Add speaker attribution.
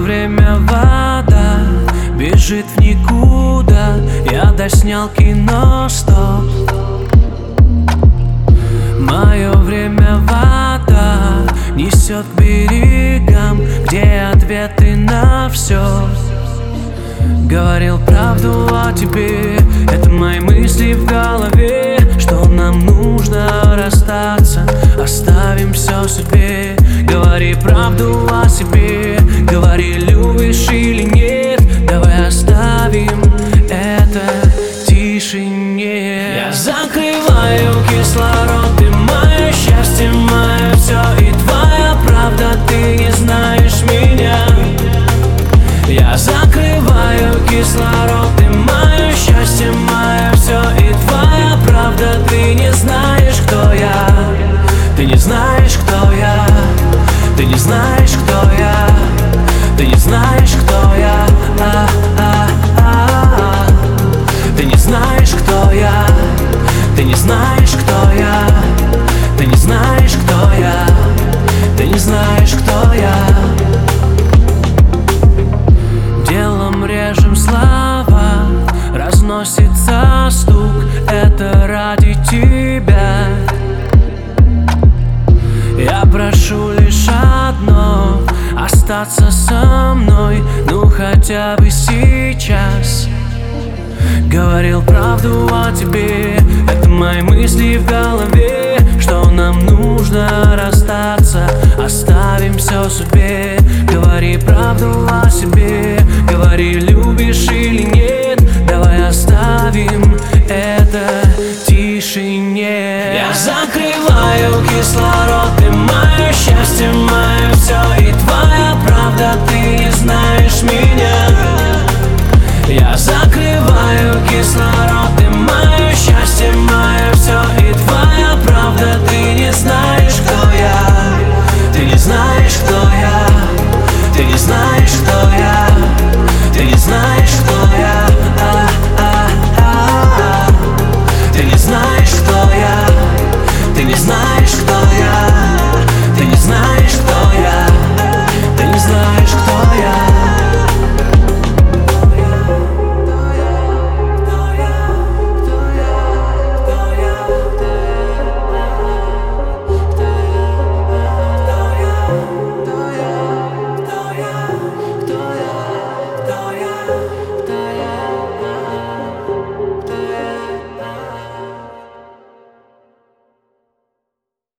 Speaker 1: время вода бежит в никуда. Я доснял кино, стоп. Мое время вода несет к берегам, где ответы на все. Говорил правду о тебе, это мои мысли в голове, что нам нужно расстаться, оставим все судьбе. Говори правду о себе, говори, любишь или нет, давай оставим это тишине. Я закрываю кислород, ты мое счастье, мое все и твоя правда, ты не знаешь меня. Я закрываю кислород, ты мое счастье, мое все и твоя правда, ты не знаешь, кто я. Ты не знаешь, кто я. Ты не знаешь, кто я. Ты не знаешь, кто я. Ты не знаешь, кто я. Ты не знаешь, кто я. Ты не знаешь, кто я. Ты не знаешь, кто я. Делом режем слова, разносится стук, это ради тебя. Я прошу лишь одно, остаться со мной, ну хотя бы сейчас. Говорил правду о тебе, это мои мысли в голове, что нам нужно расстаться, оставим все судьбе. Говори правду